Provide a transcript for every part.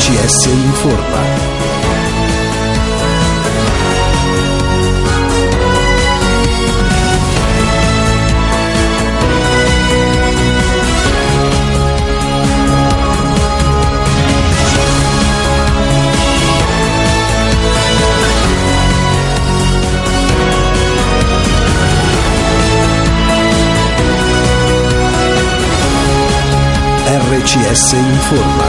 RCS Informa. RCS Informa.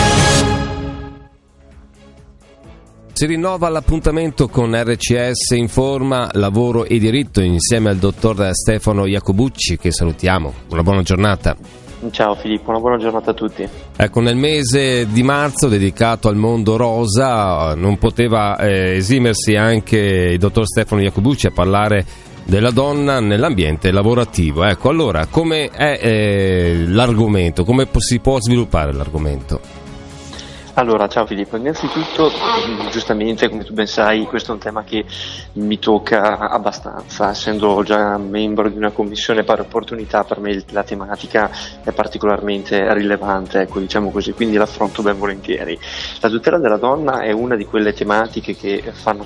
Si rinnova l'appuntamento con RCS Informa, lavoro e diritto insieme al dottor Stefano Iacobucci, che salutiamo. Una buona giornata. Ciao Filippo, una buona giornata a tutti. Ecco, nel mese di marzo dedicato al mondo rosa non poteva esimersi anche il dottor Stefano Iacobucci a parlare della donna nell'ambiente lavorativo. Ecco, allora, come è l'argomento? Come si può sviluppare l'argomento? Allora, ciao Filippo, innanzitutto, giustamente, come tu ben sai, questo è un tema che mi tocca abbastanza, essendo già membro di una commissione pari opportunità. Per me la tematica è particolarmente rilevante, ecco, diciamo così, quindi l'affronto ben volentieri. La tutela della donna è una di quelle tematiche che fanno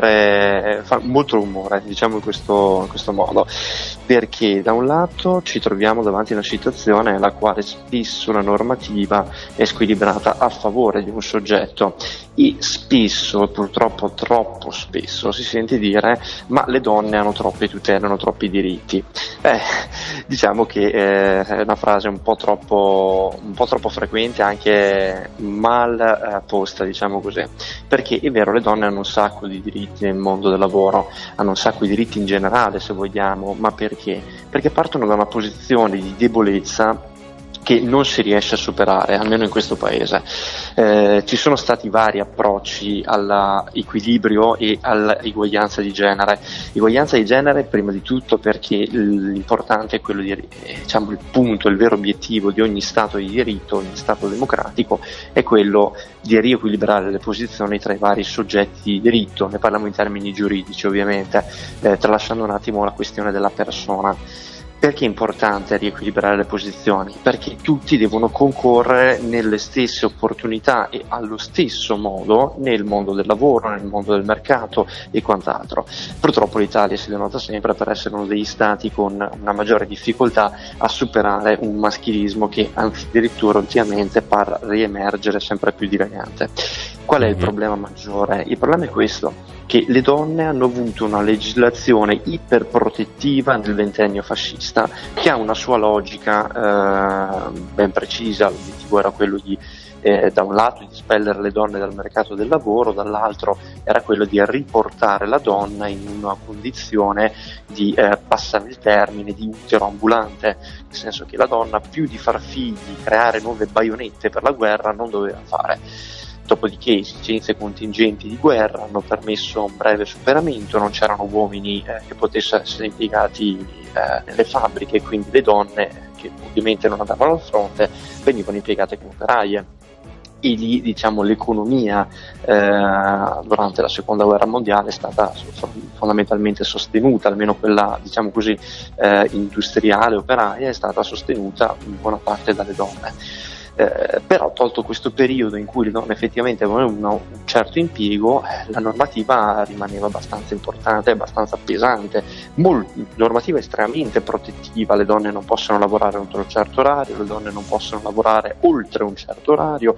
molto rumore, diciamo in questo modo, perché da un lato ci troviamo davanti a una situazione nella quale spesso la normativa è squilibrata a favore di un soggetto e spesso, purtroppo troppo spesso, si sente dire ma le donne hanno troppe tutele, hanno troppi diritti. Diciamo che è una frase un po' troppo frequente, anche mal posta, diciamo così, perché è vero, le donne hanno un sacco di diritti nel mondo del lavoro, hanno un sacco di diritti in generale, se vogliamo, ma perché? Perché partono da una posizione di debolezza che non si riesce a superare, almeno in questo paese. Ci sono stati vari approcci all'equilibrio e all'eguaglianza di genere. Eguaglianza di genere prima di tutto perché l'importante è quello di, diciamo, il punto, il vero obiettivo di ogni Stato di diritto, ogni Stato democratico, è quello di riequilibrare le posizioni tra i vari soggetti di diritto. Ne parliamo in termini giuridici, ovviamente, tralasciando un attimo la questione della persona. Perché è importante riequilibrare le posizioni? Perché tutti devono concorrere nelle stesse opportunità e allo stesso modo nel mondo del lavoro, nel mondo del mercato e quant'altro. Purtroppo l'Italia si denota sempre per essere uno degli stati con una maggiore difficoltà a superare un maschilismo che anzi addirittura ultimamente par riemergere sempre più dilagante. Qual è il problema maggiore? Il problema è questo, che le donne hanno avuto una legislazione iperprotettiva nel ventennio fascista, che ha una sua logica ben precisa. L'obiettivo era quello di da un lato di espellere le donne dal mercato del lavoro, dall'altro era quello di riportare la donna in una condizione di, passare il termine, di utero ambulante, nel senso che la donna, più di far figli, creare nuove baionette per la guerra, non doveva fare. Dopodiché esigenze contingenti di guerra hanno permesso un breve superamento, non c'erano uomini che potessero essere impiegati nelle fabbriche, quindi le donne, che ovviamente non andavano al fronte, venivano impiegate come operaie. E lì, diciamo, l'economia durante la seconda guerra mondiale è stata fondamentalmente sostenuta, almeno quella, diciamo così, industriale, operaia, è stata sostenuta in buona parte dalle donne. Però tolto questo periodo in cui le donne effettivamente avevano un certo impiego, la normativa rimaneva abbastanza importante, abbastanza pesante, normativa estremamente protettiva. Le donne non possono lavorare oltre un certo orario, le donne non possono lavorare oltre un certo orario,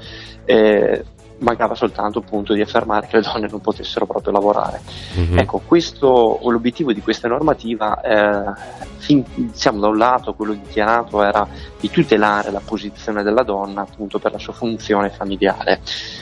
mancava soltanto appunto di affermare che le donne non potessero proprio lavorare. Ecco, l'obiettivo di questa normativa, diciamo, da un lato quello dichiarato era di tutelare la posizione della donna appunto per la sua funzione familiare.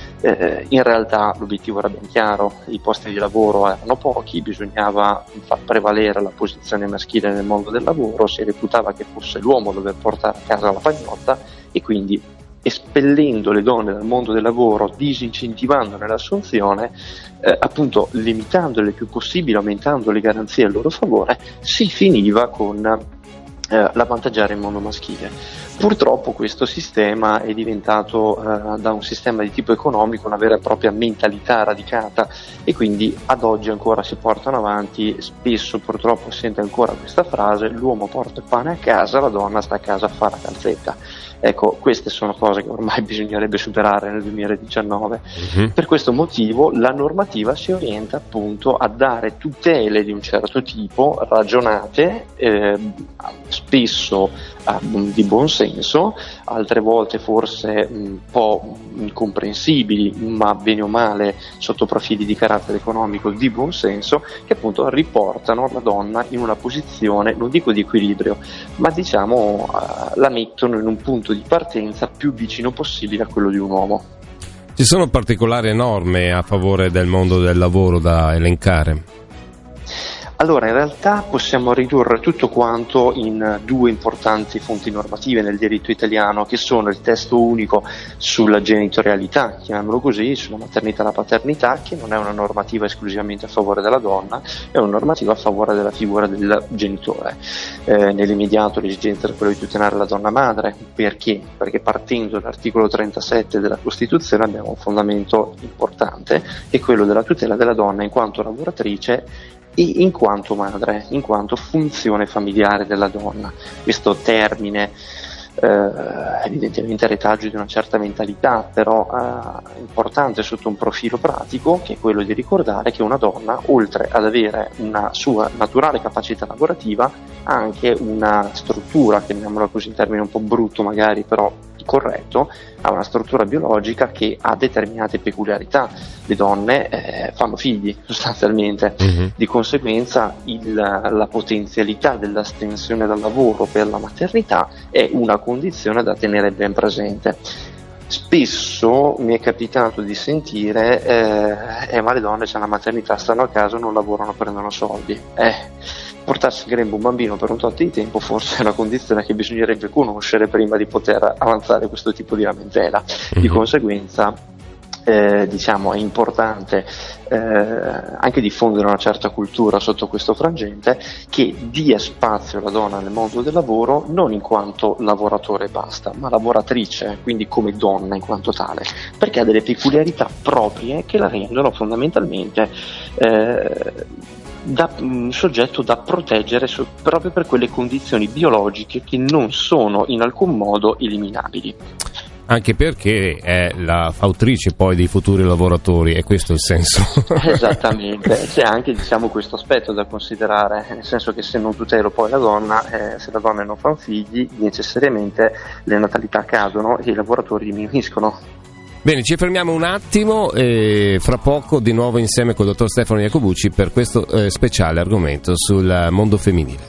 In realtà l'obiettivo era ben chiaro, i posti di lavoro erano pochi, bisognava far prevalere la posizione maschile nel mondo del lavoro, si reputava che fosse l'uomo a dover portare a casa la pagnotta e quindi, espellendo le donne dal mondo del lavoro, disincentivandone l'assunzione, appunto limitandole il più possibile, aumentando le garanzie a loro favore, si finiva con l'avvantaggiare il mondo maschile. Purtroppo questo sistema è diventato da un sistema di tipo economico una vera e propria mentalità radicata, e quindi ad oggi ancora si portano avanti, spesso purtroppo si sente ancora questa frase: l'uomo porta il pane a casa, la donna sta a casa a fare la calzetta. Ecco, queste sono cose che ormai bisognerebbe superare nel 2019. Per questo motivo la normativa si orienta appunto a dare tutele di un certo tipo, ragionate, spesso di buon senso, altre volte forse un po' incomprensibili, ma bene o male sotto profili di carattere economico di buon senso, che appunto riportano la donna in una posizione, non dico di equilibrio, ma diciamo la mettono in un punto di partenza più vicino possibile a quello di un uomo. Ci sono particolari norme a favore del mondo del lavoro da elencare? Allora, in realtà possiamo ridurre tutto quanto in due importanti fonti normative nel diritto italiano, che sono il testo unico sulla genitorialità, chiamiamolo così, sulla maternità e la paternità, che non è una normativa esclusivamente a favore della donna, è una normativa a favore della figura del genitore. Nell'immediato l'esigenza è quella di tutelare la donna madre. Perché? Perché partendo dall'articolo 37 della Costituzione abbiamo un fondamento importante, che è quello della tutela della donna in quanto lavoratrice e in quanto madre, in quanto funzione familiare della donna. Questo termine evidentemente retaggio di una certa mentalità, però importante sotto un profilo pratico, che è quello di ricordare che una donna, oltre ad avere una sua naturale capacità lavorativa, ha anche una struttura, chiamiamola così in termini un po' brutto magari, però corretto, ha una struttura biologica che ha determinate peculiarità. Le donne fanno figli sostanzialmente, di conseguenza la potenzialità dell'astensione dal lavoro per la maternità è una condizione da tenere ben presente. Spesso mi è capitato di sentire ma le donne c'hanno la maternità, stanno a casa, non lavorano, prendono soldi. Portarsi in grembo un bambino per un tot di tempo forse è una condizione che bisognerebbe conoscere prima di poter avanzare questo tipo di lamentela. Di conseguenza diciamo è importante anche diffondere una certa cultura sotto questo frangente, che dia spazio alla donna nel mondo del lavoro non in quanto lavoratore e basta, ma lavoratrice, quindi come donna in quanto tale, perché ha delle peculiarità proprie che la rendono fondamentalmente soggetto da proteggere proprio per quelle condizioni biologiche che non sono in alcun modo eliminabili. Anche perché è la fautrice poi dei futuri lavoratori, e questo è il senso. Esattamente, c'è anche diciamo questo aspetto da considerare, nel senso che se non tutelo poi la donna, se la donna non fa figli, necessariamente le natalità cadono e i lavoratori diminuiscono. Bene, ci fermiamo un attimo e fra poco di nuovo insieme con il dottor Stefano Iacobucci per questo speciale argomento sul mondo femminile.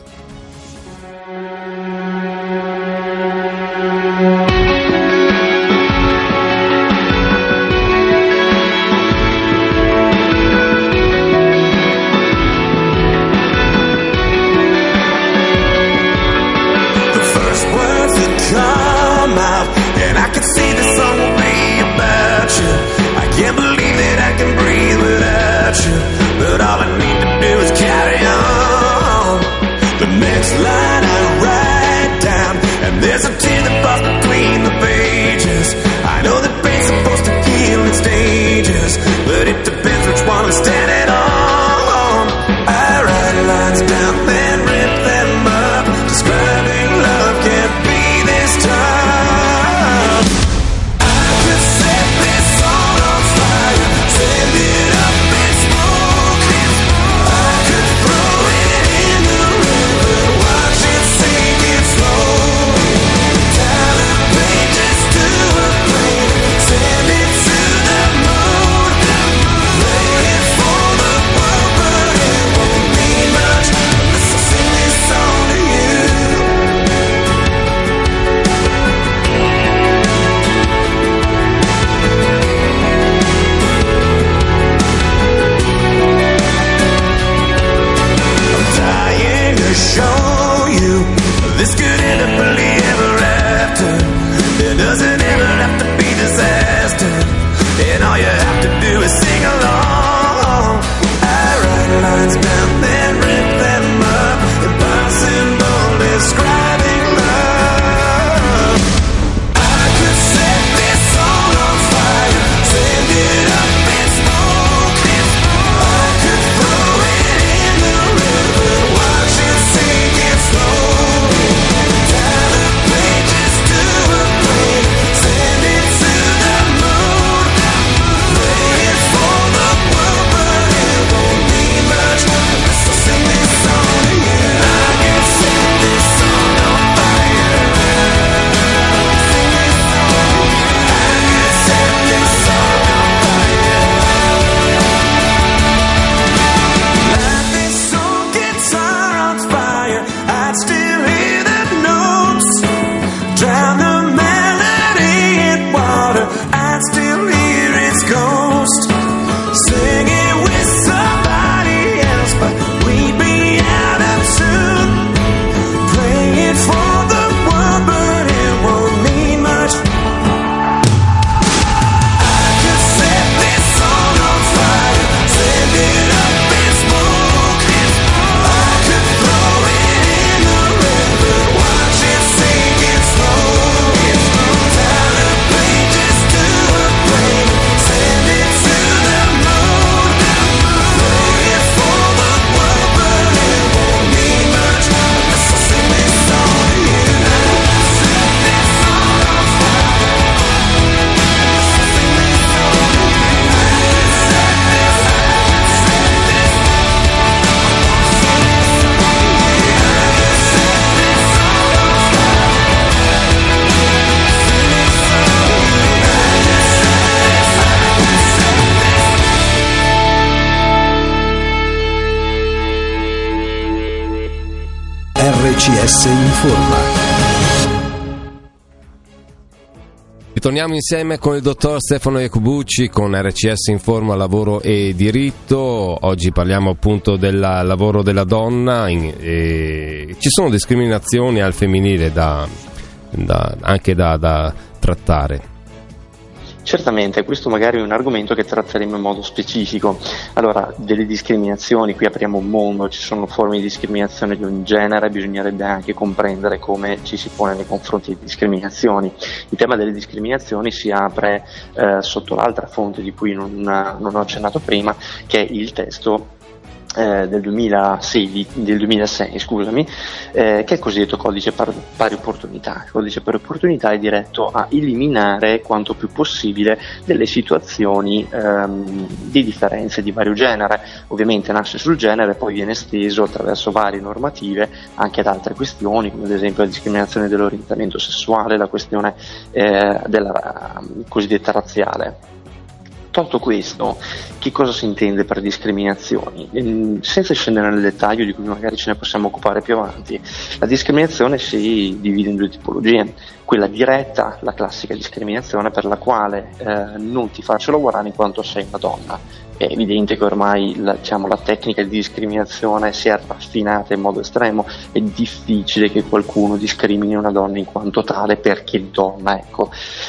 RCS Informa. Ritorniamo insieme con il dottor Stefano Iacobucci con RCS Informa Lavoro e Diritto. Oggi parliamo appunto del lavoro della donna. Ci sono discriminazioni al femminile anche da trattare. Certamente, questo magari è un argomento che tratteremo in modo specifico. Allora, delle discriminazioni, qui apriamo un mondo, ci sono forme di discriminazione di ogni genere, bisognerebbe anche comprendere come ci si pone nei confronti di discriminazioni. Il tema delle discriminazioni si apre sotto l'altra fonte di cui non ho accennato prima, che è il testo del 2006, che è il cosiddetto codice pari opportunità. Il codice pari opportunità è diretto a eliminare quanto più possibile delle situazioni di differenze di vario genere. Ovviamente nasce sul genere, poi viene esteso attraverso varie normative anche ad altre questioni, come ad esempio la discriminazione dell'orientamento sessuale, la questione della cosiddetta razziale. Tolto questo, che cosa si intende per discriminazioni? Senza scendere nel dettaglio, di cui magari ce ne possiamo occupare più avanti, la discriminazione si divide in due tipologie. Quella diretta, la classica discriminazione per la quale non ti faccio lavorare in quanto sei una donna. È evidente che ormai la tecnica di discriminazione si è raffinata in modo estremo, è difficile che qualcuno discrimini una donna in quanto tale perché donna, ecco.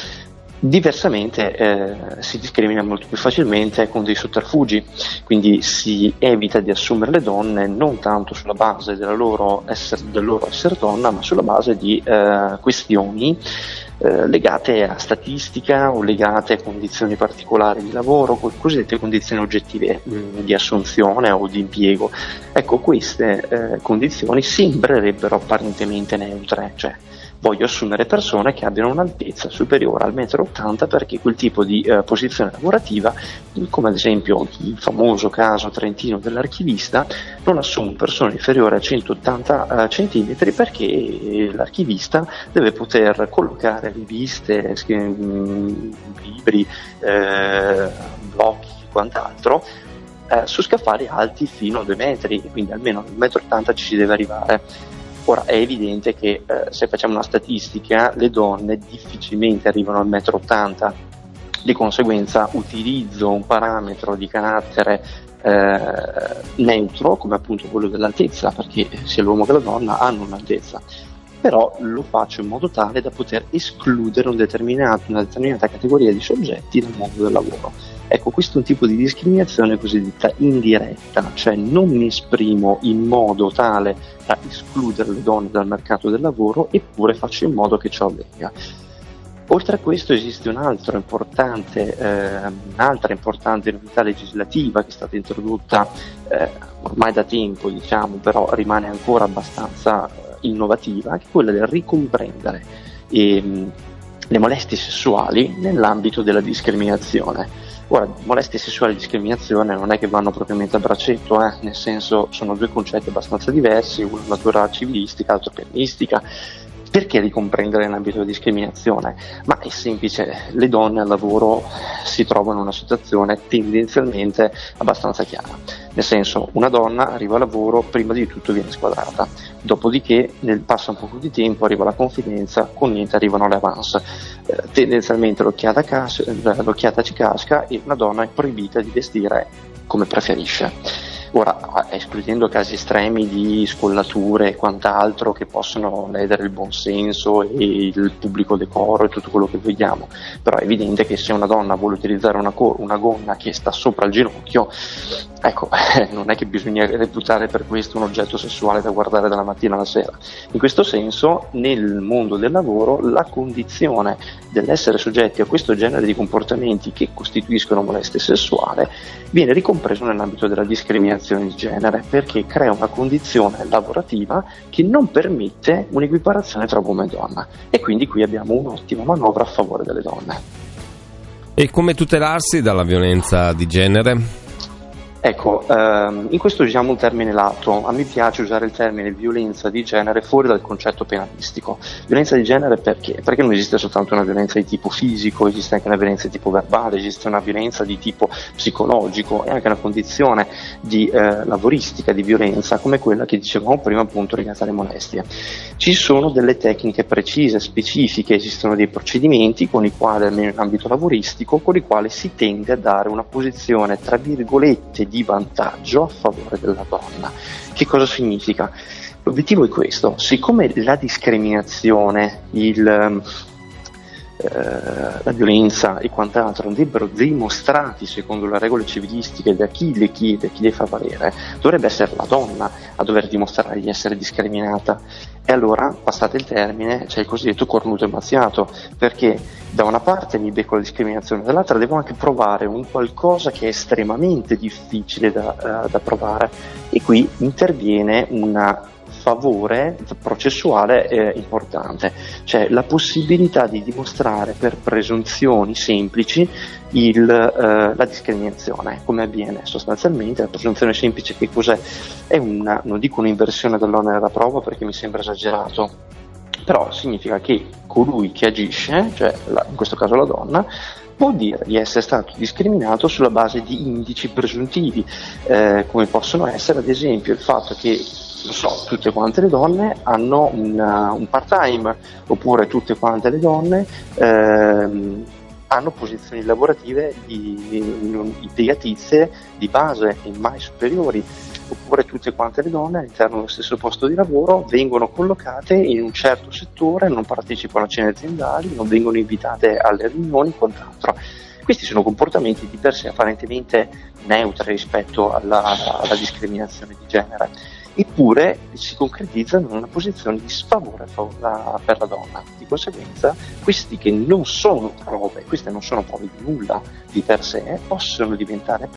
Diversamente si discrimina molto più facilmente con dei sotterfugi, quindi si evita di assumere le donne non tanto sulla base del loro essere donna, ma sulla base di questioni legate a statistica o legate a condizioni particolari di lavoro, cosiddette condizioni oggettive di assunzione o di impiego. Ecco, queste condizioni sembrerebbero apparentemente neutre, cioè voglio assumere persone che abbiano un'altezza superiore al 1,80 m perché quel tipo di posizione lavorativa, come ad esempio il famoso caso trentino dell'archivista, non assume persone inferiori a 180 cm perché l'archivista deve poter collocare riviste, libri, blocchi, quant'altro su scaffali alti fino a 2 metri, quindi almeno al 1,80 m ci si deve arrivare. Ora è evidente che se facciamo una statistica le donne difficilmente arrivano al 1,80 m, di conseguenza utilizzo un parametro di carattere neutro come appunto quello dell'altezza, perché sia l'uomo che la donna hanno un'altezza, però lo faccio in modo tale da poter escludere una determinata categoria di soggetti dal mondo del lavoro. Ecco, questo è un tipo di discriminazione cosiddetta indiretta, cioè non mi esprimo in modo tale da escludere le donne dal mercato del lavoro, eppure faccio in modo che ciò avvenga. Oltre a questo esiste un'altra importante novità legislativa che è stata introdotta ormai da tempo, però rimane ancora abbastanza innovativa, che è quella del ricomprendere le molestie sessuali nell'ambito della discriminazione. Ora, molestie sessuali e discriminazione non è che vanno propriamente a braccetto, nel senso sono due concetti abbastanza diversi, uno natura civilistica, l'altro penalistica. Perché ricomprendere nell'ambito della discriminazione? Ma è semplice, le donne al lavoro si trovano in una situazione tendenzialmente abbastanza chiara, nel senso una donna arriva al lavoro, prima di tutto viene squadrata, dopodiché passa un po' di tempo, arriva la confidenza, con niente arrivano le avance, tendenzialmente l'occhiata ci casca e una donna è proibita di vestire come preferisce. Ora, escludendo casi estremi di scollature e quant'altro che possono ledere il buonsenso e il pubblico decoro e tutto quello che vogliamo, però è evidente che se una donna vuole utilizzare una gonna che sta sopra il ginocchio, ecco, non è che bisogna reputare per questo un oggetto sessuale da guardare dalla mattina alla sera. In questo senso, nel mondo del lavoro, la condizione dell'essere soggetti a questo genere di comportamenti che costituiscono molestia sessuale viene ricompreso nell'ambito della discriminazione di genere, perché crea una condizione lavorativa che non permette un'equiparazione tra uomo e donna, e quindi qui abbiamo un'ottima manovra a favore delle donne. E come tutelarsi dalla violenza di genere? Ecco, in questo usiamo un termine lato. A me piace usare il termine violenza di genere fuori dal concetto penalistico. Violenza di genere perché? Perché non esiste soltanto una violenza di tipo fisico, esiste anche una violenza di tipo verbale, esiste una violenza di tipo psicologico e anche una condizione di lavoristica di violenza come quella che dicevamo prima, appunto legata alle molestie. Ci sono delle tecniche precise, specifiche, esistono dei procedimenti con i quali, almeno in ambito lavoristico, con i quali si tende a dare una posizione tra virgolette di vantaggio a favore della donna. Che cosa significa? L'obiettivo è questo: siccome la discriminazione, la violenza e quant'altro andrebbero dimostrati secondo le regole civilistiche da chi le chiede, chi le fa valere, dovrebbe essere la donna a dover dimostrare di essere discriminata. E allora, passate il termine, c'è il cosiddetto cornuto e mazziato, perché da una parte mi becco la discriminazione, dall'altra devo anche provare un qualcosa che è estremamente difficile da provare, e qui interviene un favore processuale importante, cioè la possibilità di dimostrare per presunzioni semplici la discriminazione. Come avviene sostanzialmente? La presunzione semplice che cos'è? È non dico un'inversione dell'onere della prova perché mi sembra esagerato, però significa che colui che agisce, cioè in questo caso la donna, può dire di essere stato discriminato sulla base di indici presuntivi, come possono essere ad esempio il fatto che, non so, tutte quante le donne hanno un part-time, oppure tutte quante le donne hanno posizioni lavorative impiegatizie di base e mai superiori, oppure tutte quante le donne all'interno dello stesso posto di lavoro vengono collocate in un certo settore, non partecipano a cene aziendali, non vengono invitate alle riunioni e quant'altro. Questi sono comportamenti di per sé apparentemente neutri rispetto alla discriminazione di genere, eppure si concretizzano in una posizione di sfavore per la donna. Di conseguenza, queste non sono prove di nulla di per sé, possono diventare